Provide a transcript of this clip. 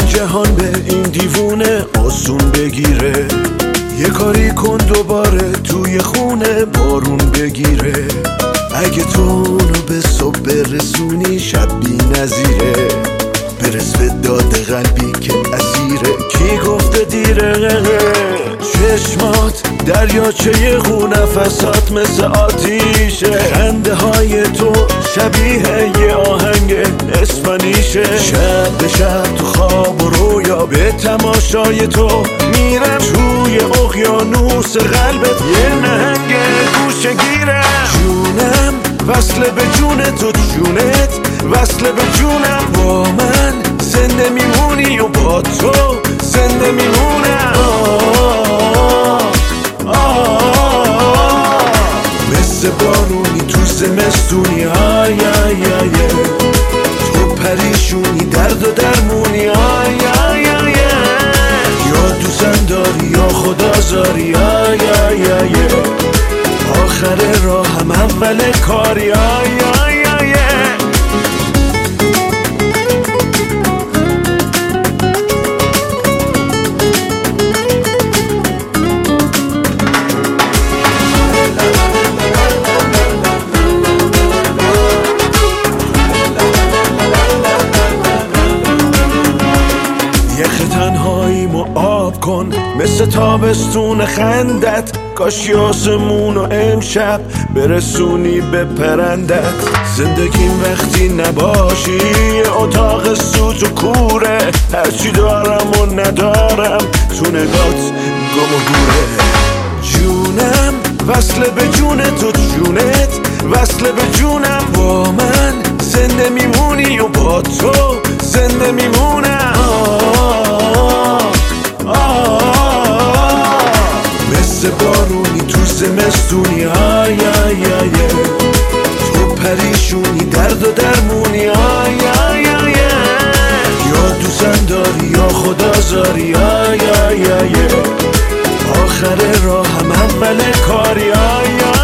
جهان به این دیوونه آسون بگیره، یه کاری کن دوباره توی خونه بارون بگیره. اگه تو اونو به صبح برسونی شب بی نظیره، برس به داد قلبی که اسیره. کی گفته دیره؟ چشمات دریاچه خون، نفسات مثل آتیشه، خنده های تو شبیه یه آهنگ اسپانیشه. شب به شب تو خواب و رویا به تماشای تو میرم، توی اقیانوس قلبت یه نهنگ گوشه گیرم. جونم وصل به جون تو، جونت وصل به جونم. با من زنده میمونی و با تو زنده میمونم. مثل بارونی تو زمستونی، آی آی آی، تو پریشونی درد و درمونی، آی آی آی، یا دوزن داری یا خدا زاری، آی آی آی، آخر راه هم اول کاری، آی آی آی. تنهاییمو آب کن مثل تابستون خندت، کاش آسمونو امشب برسونی به پرندت. زندگیم وقتی نباشی اتاق سوت و کوره، هرچی دارم و ندارم تو نگات گم و دوره. جونم وصل به جون تو، جونت وصل به جونم. با من زنده میمونی و با تو زنده میمونم. مثل بارونی تو زمستونی، آی آی آی، تو پریشونی درد و درمونی، آی آی آی، یا دوزن داری یا خدا زاری، آی آی آی، آخر راه هم اول کاری، آی آی.